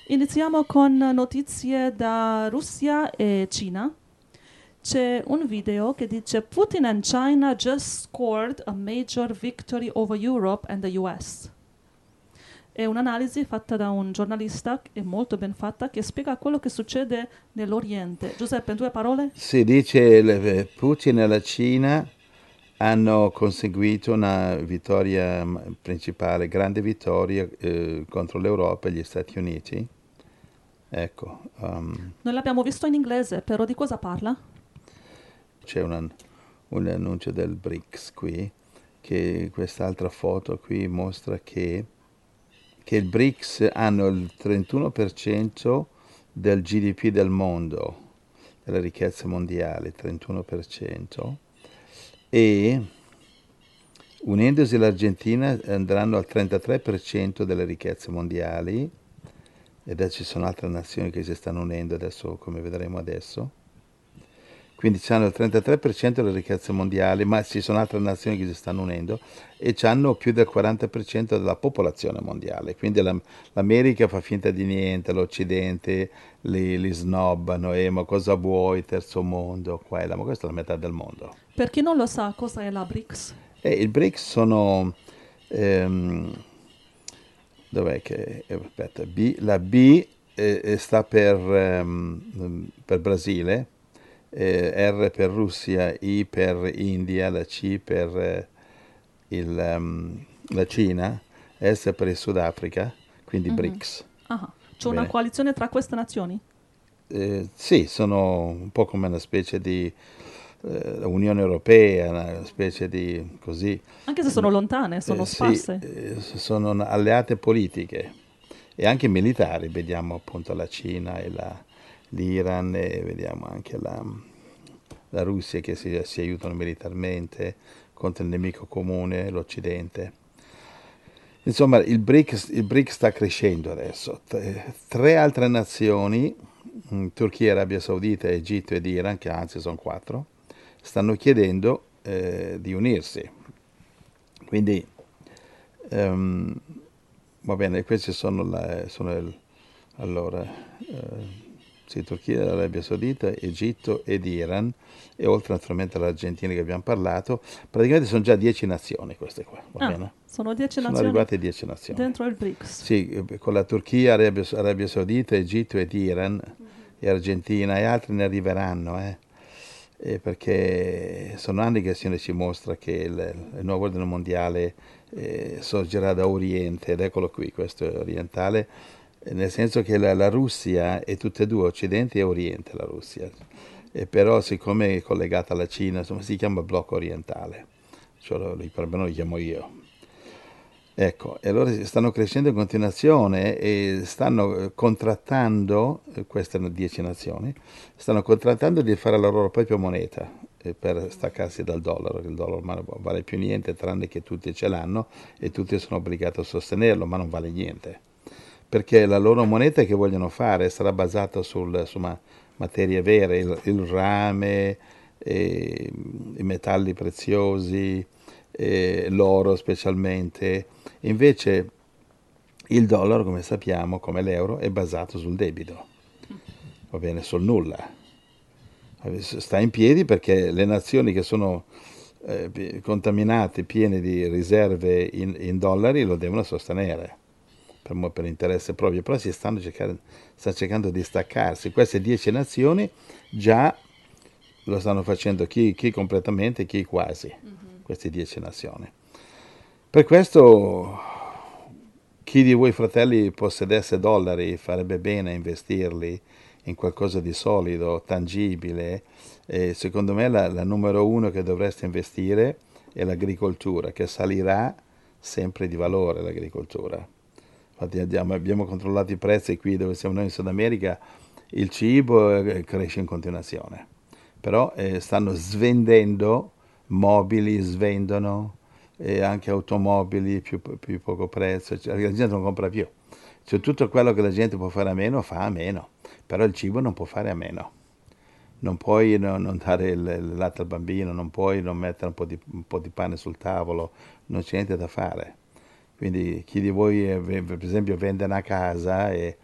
Iniziamo con notizie da Russia e Cina. C'è un video che dice Putin and China just scored a major victory over Europe and the US. È un'analisi fatta da un giornalista, è molto ben fatta, che spiega quello che succede nell'Oriente. Giuseppe, in due parole? Si dice Putin e la Cina hanno conseguito una vittoria principale, grande vittoria contro l'Europa e gli Stati Uniti. Ecco, Noi l'abbiamo visto in inglese, però di cosa parla? c'è un annuncio del BRICS qui, che quest'altra foto qui mostra che il BRICS hanno il 31% del GDP del mondo, della ricchezza mondiale, 31%, e unendosi l'Argentina andranno al 33% delle ricchezze mondiali, ed ci sono altre nazioni che si stanno unendo adesso, come vedremo adesso. Quindi hanno il 33% delle ricchezze mondiali, ma ci sono altre nazioni che si stanno unendo e hanno più del 40% della popolazione mondiale. Quindi l'America fa finta di niente, l'Occidente li snobbano, ma cosa vuoi, terzo mondo, qua e là, ma questa è la metà del mondo. Per chi non lo sa, cosa è la BRICS? Il BRICS sono... ehm, dov'è che... aspetta, la B sta per Brasile, R per Russia, I per India, la C per la Cina, S per il Sudafrica, quindi Mhm. BRICS. Ah, c'è una Bene. coalizione tra queste nazioni? Sì, sono un po' come una specie di Unione Europea, una specie di così. Anche se sono lontane, sono Sì, sparse. sono alleate politiche e anche militari. Vediamo appunto la Cina e l'Iran e vediamo anche la Russia che si aiutano militarmente contro il nemico comune, l'Occidente. Insomma, il BRICS sta crescendo adesso. Tre altre nazioni, Turchia, Arabia Saudita, Egitto ed Iran, che anzi sono quattro, stanno chiedendo di unirsi. Quindi, ehm, va bene, questi allora, sì, Turchia, Arabia Saudita, Egitto ed Iran, e oltre naturalmente all'Argentina che abbiamo parlato, praticamente sono già 10 nazioni queste qua, va Ah, bene? sono 10 Sono nazioni arrivate 10 nazioni. dentro il BRICS. Sì, con la Turchia, Arabia Saudita, Egitto ed Iran e Argentina e altri ne arriveranno, perché sono anni che ci mostra che il nuovo ordine mondiale sorgerà da Oriente, ed eccolo qui, questo è orientale, nel senso che la Russia è tutte e due, Occidente e Oriente la Russia, e però siccome è collegata alla Cina, insomma, si chiama blocco orientale, cioè, perlomeno lo chiamo io. Ecco, e allora stanno crescendo in continuazione e stanno contrattando, queste 10 nazioni, stanno contrattando di fare la loro propria moneta per staccarsi dal dollaro, che il dollaro ormai non vale più niente, tranne che tutti ce l'hanno e tutti sono obbligati a sostenerlo, ma non vale niente. Perché la loro moneta che vogliono fare sarà basata su materie vere, il rame, i metalli preziosi, l'oro specialmente. Invece il dollaro, come sappiamo, come l'euro, è basato sul debito, va bene, sul nulla. Sta in piedi perché le nazioni che sono contaminate, piene di riserve in dollari, lo devono sostenere per interesse proprio, però sta cercando di staccarsi. Queste 10 nazioni già lo stanno facendo, chi completamente, chi quasi, queste 10 nazioni. Per questo chi di voi fratelli possedesse dollari farebbe bene a investirli in qualcosa di solido, tangibile. E secondo me la numero uno che dovreste investire è l'agricoltura, che salirà sempre di valore l'agricoltura. Infatti abbiamo controllato i prezzi qui dove siamo noi in Sud America, il cibo cresce in continuazione, però stanno svendendo mobili, svendono anche automobili più poco prezzo, cioè, la gente non compra più. Cioè, tutto quello che la gente può fare a meno fa a meno, però il cibo non può fare a meno. Non puoi non dare il latte al bambino, non puoi non mettere un po' di pane sul tavolo, non c'è niente da fare. Quindi chi di voi, per esempio, vende una casa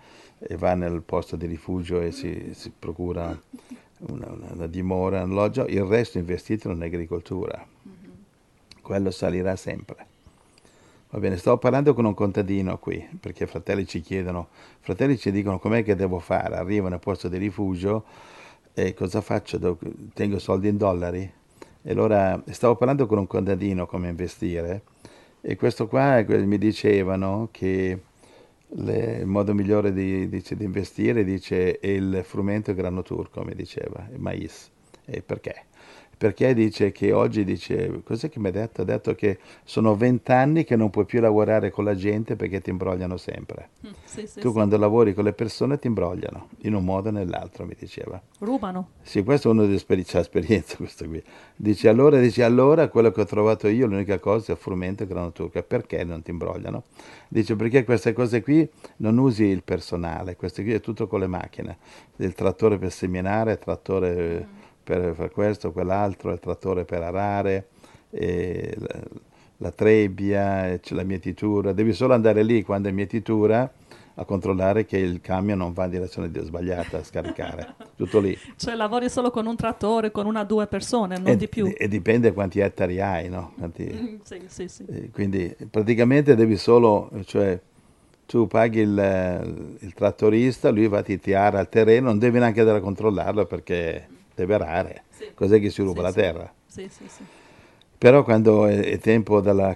e va nel posto di rifugio e si procura una dimora, un alloggio, il resto investito in agricoltura. Quello salirà sempre. Va bene, stavo parlando con un contadino qui, perché i fratelli ci chiedono, fratelli ci dicono com'è che devo fare, arrivo nel posto di rifugio e cosa faccio? Tengo soldi in dollari? E allora stavo parlando con un contadino come investire e questo qua mi dicevano che il modo migliore di investire, dice, è il frumento grano turco, mi diceva, il mais. E perché? Perché dice che oggi, dice, cos'è che mi ha detto? Ha detto che sono 20 anni che non puoi più lavorare con la gente perché ti imbrogliano sempre. Sì, sì, Tu sì. quando lavori con le persone ti imbrogliano, in un modo o nell'altro, mi diceva. Rubano. Sì, questo è uno degli c'ha esperienza, questo qui. Dice allora, quello che ho trovato io, l'unica cosa è il frumento e grano turco. Perché non ti imbrogliano? Dice, perché queste cose qui non usi il personale, questo qui è tutto con le macchine. Il trattore per seminare, il trattore per fare questo, quell'altro, il trattore per arare, e la trebbia, e c'è la mietitura. Devi solo andare lì quando è mietitura a controllare che il camion non va in direzione sbagliata a scaricare. Tutto lì. Cioè lavori solo con un trattore, con una o due persone, non di più. E dipende quanti ettari hai, no? Sì, sì, sì. Quindi praticamente devi solo, cioè tu paghi il trattorista, lui va, ti ara il terreno, non devi neanche andare a controllarlo perché deve arare. Sì, Cos'è che si ruba sì, la sì. terra? Sì, sì, sì. Però quando è tempo della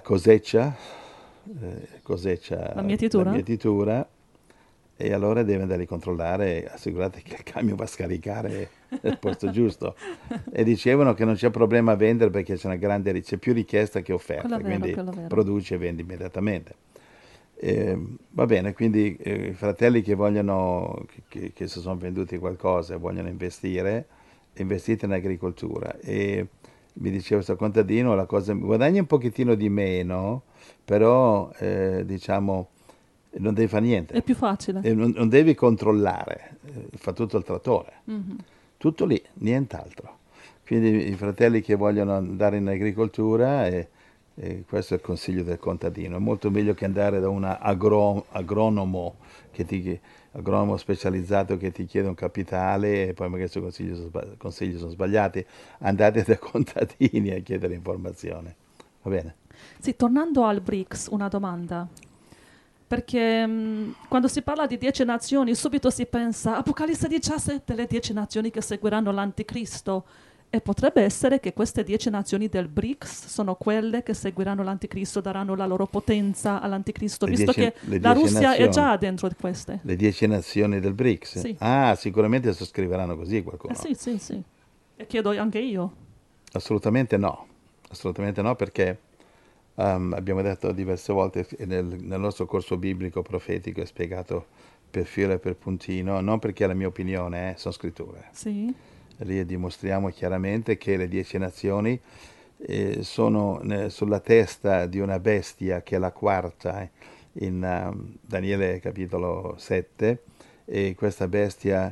La la mietitura? mietitura, e allora devi andare a controllare e assicurate che il camion va a scaricare nel posto giusto. E dicevano che non c'è problema a vendere perché c'è più richiesta che Quello è offerta, vero, quindi quello è vero. produci e vendi immediatamente. Va bene, quindi i fratelli che vogliono, che si sono venduti qualcosa e vogliono investire, investite in agricoltura. E mi diceva questo contadino, la cosa, guadagni un pochettino di meno, però diciamo non devi fare È niente, più facile. e non devi controllare, fa tutto il trattore, Mhm. tutto lì, nient'altro. Quindi i fratelli che vogliono andare in agricoltura, e questo è il consiglio del contadino, è molto meglio che andare da un agronomo, agronomo specializzato che ti chiede un capitale e poi magari i suoi consigli sono sbagliati. Andate da contadini a chiedere informazione. Va bene? Sì, tornando al BRICS, una domanda. Perché quando si parla di 10 nazioni, subito si pensa Apocalisse 17, le 10 nazioni che seguiranno l'Anticristo. E potrebbe essere che queste 10 nazioni del BRICS sono quelle che seguiranno l'Anticristo, daranno la loro potenza all'Anticristo, visto che Le la 10 Russia è nazioni. già dentro di queste. Le 10 nazioni del BRICS? Sì, Ah, sicuramente sottoscriveranno così sì, qualcuno. sì, sì. E chiedo anche io. Assolutamente no. Assolutamente no, perché abbiamo detto diverse volte nel nostro corso biblico profetico è spiegato per filo e per puntino, non perché è la mia opinione, sono scritture. Sì, Lì dimostriamo chiaramente che le 10 nazioni sono sulla testa di una bestia che è la quarta, in Daniele capitolo 7, e questa bestia,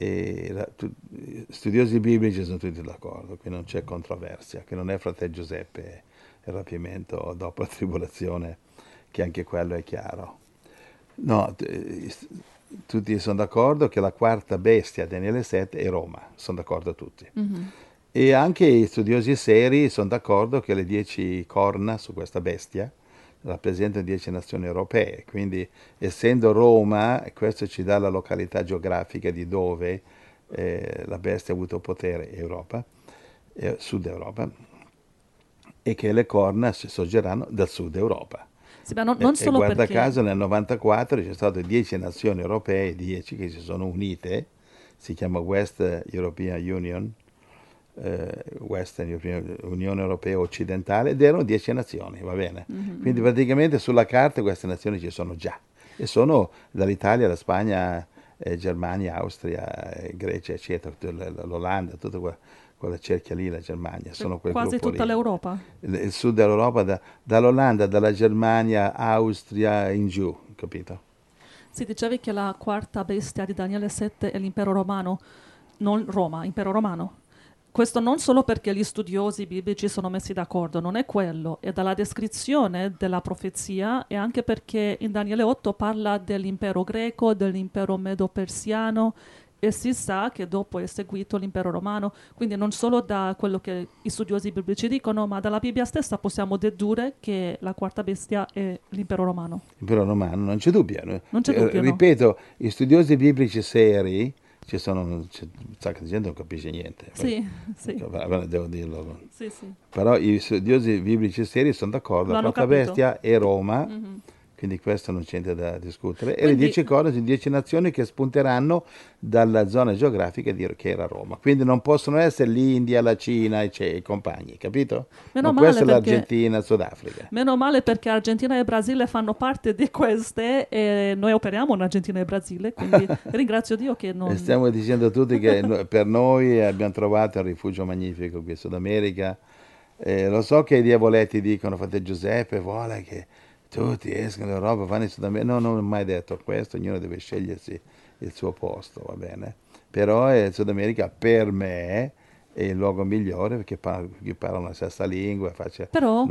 studiosi biblici sono tutti d'accordo, qui non c'è controversia, che non è fratello Giuseppe il rapimento dopo la tribolazione, che anche quello è chiaro. No, tutti sono d'accordo che la quarta bestia, Daniele 7, è Roma, sono d'accordo tutti. mhm, E anche gli studiosi seri sono d'accordo che le 10 corna su questa bestia rappresentano 10 nazioni europee, quindi essendo Roma, questo ci dà la località geografica di dove la bestia ha avuto potere, Europa, Sud Europa, e che le corna si sorgeranno dal Sud Europa. sì, ma non E solo guarda perché caso nel 94 ci sono state 10 nazioni europee, 10 che si sono unite, si chiama West European Union, Western European Unione Europea Occidentale, ed erano 10 nazioni, va bene? mhm, Quindi mhm. praticamente sulla carta queste nazioni ci sono già, e sono dall'Italia alla Spagna, Germania, Austria, Grecia, eccetera, l'Olanda, tutta quella cerchia lì, la Germania, Cioè, sono quel quasi gruppo tutta lì. l'Europa. Il sud dell'Europa, dall'Olanda, dalla Germania, Austria in giù, capito? Si dicevi che la quarta bestia di Daniele 7 è l'impero romano, non Roma, impero romano. Questo non solo perché gli studiosi biblici sono messi d'accordo, non è quello, è dalla descrizione della profezia e anche perché in Daniele 8 parla dell'impero greco, dell'impero medo-persiano e si sa che dopo è seguito l'impero romano, quindi non solo da quello che i studiosi biblici dicono, ma dalla Bibbia stessa possiamo dedurre che la quarta bestia è l'impero romano. L'impero romano, non c'è dubbio. Non c'è dubbio, no? Ripeto, gli studiosi biblici seri, c'è un sacco di gente che non capisce niente. Sì, sì, Devo dirlo. sì, sì. Però i studiosi biblici seri sono d'accordo, la L'hanno quarta capito. bestia è Roma, Mhm. quindi questo non c'è niente da discutere. E le Quindi 10 cose, le 10 nazioni che spunteranno dalla zona geografica che era Roma. Quindi non possono essere l'India, la Cina e i compagni, capito? meno Non può male essere perché l'Argentina, il Sudafrica. Meno male perché Argentina e Brasile fanno parte di queste e noi operiamo in Argentina e Brasile, quindi ringrazio Dio che E non... stiamo dicendo a tutti che per noi abbiamo trovato un rifugio magnifico qui in Sud America. Lo so che i diavoletti dicono, fate Giuseppe, vuole che tutti escano dall'Europa, vanno in Sud America. No, non ho mai detto questo, ognuno deve scegliersi il suo posto, va bene? Però il Sud America per me è il luogo migliore perché parlano la stessa lingua. Però, Noi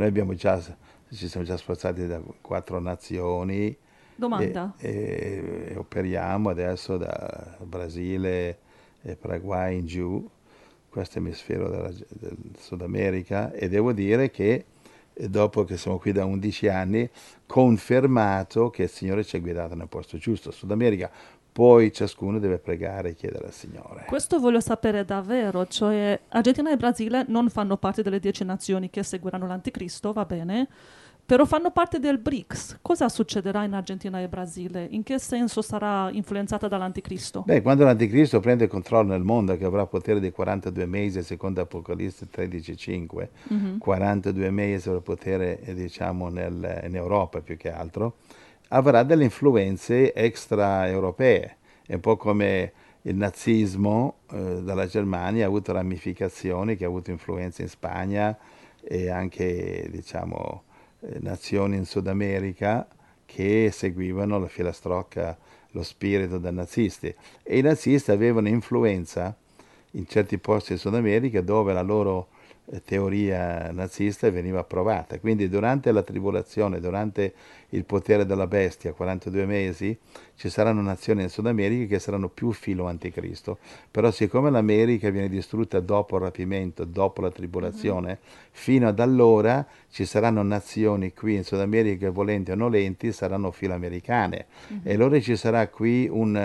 ci siamo già spostati da 4 nazioni domanda, e operiamo adesso da Brasile e Paraguay in giù, questo emisfero del Sud America, e devo dire che dopo che siamo qui da 11 anni, confermato che il Signore ci ha guidato nel posto giusto, Sud America. Poi ciascuno deve pregare e chiedere al Signore. questo voglio sapere davvero, cioè Argentina e Brasile non fanno parte delle 10 nazioni che seguiranno l'Anticristo, va bene? Però fanno parte del BRICS. Cosa succederà in Argentina e Brasile? In che senso sarà influenzata dall'Anticristo? Beh, quando l'Anticristo prende il controllo nel mondo, che avrà potere di 42 mesi, secondo Apocalisse 13,5, Mhm. 42 mesi avrà potere, diciamo, in Europa più che altro, avrà delle influenze extraeuropee. È un po' come il nazismo dalla Germania ha avuto ramificazioni, che ha avuto influenze in Spagna e anche, diciamo, nazioni in Sud America che seguivano la filastrocca, lo spirito dei nazisti. E i nazisti avevano influenza in certi posti in Sud America dove la loro teoria nazista veniva approvata. Quindi durante la tribolazione, durante il potere della bestia, 42 mesi, ci saranno nazioni in Sud America che saranno più filo anticristo. Però siccome l'America viene distrutta dopo il rapimento, dopo la tribolazione, fino ad allora ci saranno nazioni qui in Sud America che volenti o nolenti saranno filoamericane. E allora ci sarà qui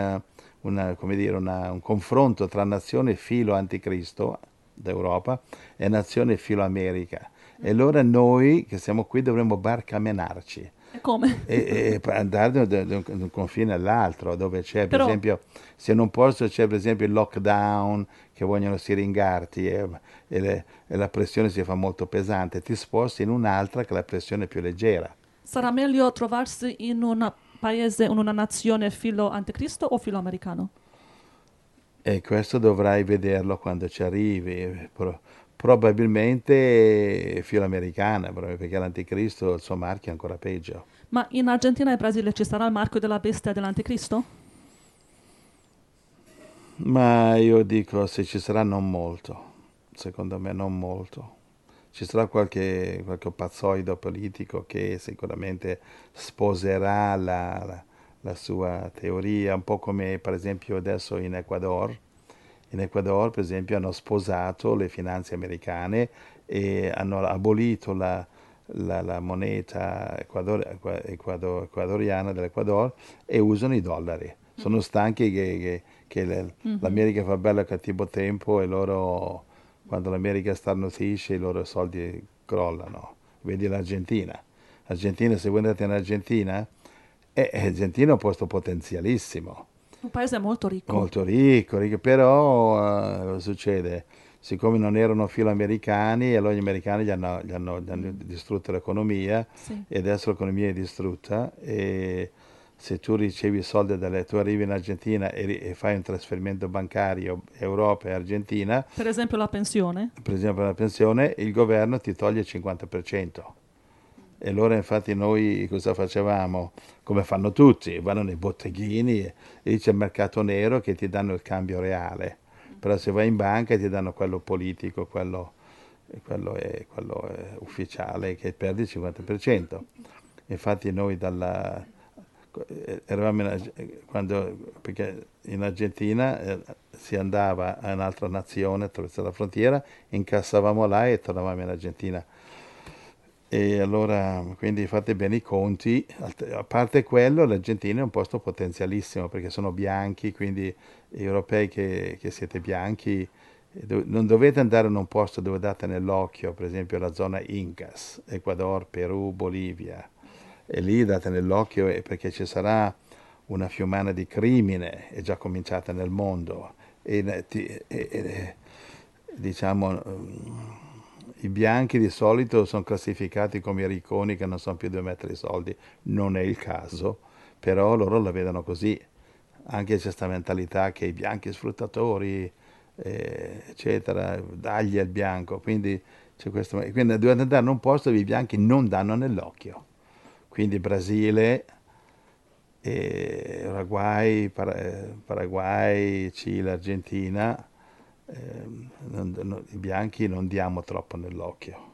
un confronto tra nazione filo anticristo d'Europa e nazione filo America. E allora noi che siamo qui dovremmo barcamenarci E come? e andare da un confine all'altro, dove c'è, per Però, esempio, se in un posto c'è per esempio il lockdown, che vogliono siringarti e la pressione si fa molto pesante, ti sposti in un'altra che la pressione è più leggera. sarà meglio trovarsi in un paese, in una nazione filo anticristo o filo americano? E questo dovrai vederlo quando ci arrivi. Probabilmente filo americana, proprio perché l'anticristo, il suo marchio è ancora peggio. Ma in Argentina e Brasile ci sarà il marchio della bestia e dell'anticristo? Ma io dico, se ci sarà non molto, secondo me non molto. Ci sarà qualche pazzoido politico che sicuramente sposerà la sua teoria, un po' come per esempio adesso in Ecuador. In Ecuador, per esempio, hanno sposato le finanze americane e hanno abolito la moneta ecuadoriana dell'Ecuador e usano i dollari. Sono stanchi che Mhm. l'America fa bello e cattivo tempo e loro, quando l'America starnutisce, i loro soldi crollano. Vedi l'Argentina. L'Argentina, se voi andate in Argentina, Argentina è un posto potenzialissimo. Un paese molto Molto ricco, ricco, però cosa succede? Siccome non erano filoamericani, allora gli americani gli hanno distrutto l'economia sì. e adesso l'economia è distrutta e se tu ricevi i soldi tu arrivi in Argentina e fai un trasferimento bancario Europa e Argentina, Per esempio la pensione. per esempio la pensione, il governo ti toglie il 50%. E allora infatti noi cosa facevamo? Come fanno tutti, vanno nei botteghini e lì c'è il mercato nero che ti danno il cambio reale. però se vai in banca ti danno quello politico, quello è ufficiale, che perdi il 50%. Infatti noi eravamo perché in Argentina si andava a un'altra nazione, attraversare la frontiera, incassavamo là e tornavamo in Argentina. E allora, quindi fate bene i conti. A parte quello, l'Argentina è un posto potenzialissimo perché sono bianchi, quindi europei che siete bianchi, non dovete andare in un posto dove date nell'occhio, per esempio la zona Incas, Ecuador, Perù, Bolivia, e lì date nell'occhio perché ci sarà una fiumana di crimine, è già cominciata nel mondo, diciamo i bianchi di solito sono classificati come i ricconi che non sono più 2 metri di soldi, non è il caso, però loro la vedono così. Anche c'è questa mentalità che i bianchi sfruttatori, eccetera, dagli al bianco, quindi dovete andare in un posto dove i bianchi non danno nell'occhio. Quindi Brasile, Uruguay, Paraguay, Cile, Argentina, i bianchi non diamo troppo nell'occhio.